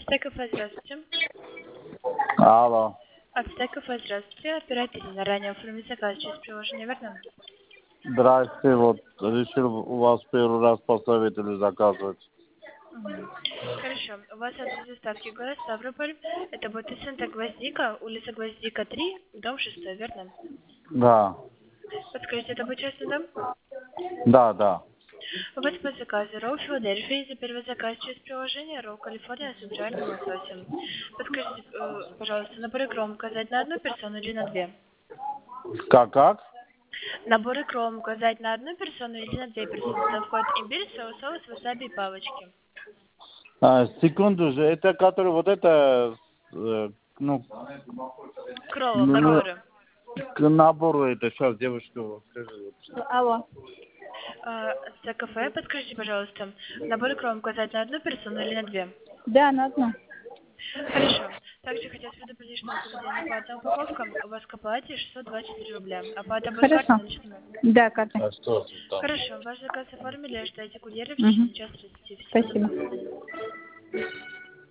Стекофе, здравствуйте. Алло. От Стекофе, здравствуйте. Оператор на ранее оформить заказ через приложение, верно? Здрасте, вот решил у вас первый раз поставить или заказывать. Хорошо. У вас адрес доставки город Ставрополь. Это будет центр Гвоздика, улица Гвоздика 3, дом 6, верно? Да. Подскажите, это будет частный дом? Да. У вас по заказу Роу Филадельфия, за первый заказ через приложение Роу Калифорния с натуральным лососем. Подскажите, пожалуйста, наборы кром указать на одну персону или на две? Как? Наборы кром указать на одну персону или на две персоны? Туда входит имбирь, соус, васаби и палочки. Секунду же, это который вот это, Кролл, наборы. к набору это, сейчас, девушка, скажи. Алло. За кафе, подскажите, пожалуйста, наборы кром указать на одну персону или на две? Да, на одну. Хорошо. Также хотелось предупредить, что на сегодня платная упаковка. У вас к оплате 624 рубля. Оплата будет Хорошо. картой наличными. Да, карта. А что там? Хорошо. Ваш заказ оформили, ждайте курьера в течение часа 30. Всего Спасибо. доброго, до свидания.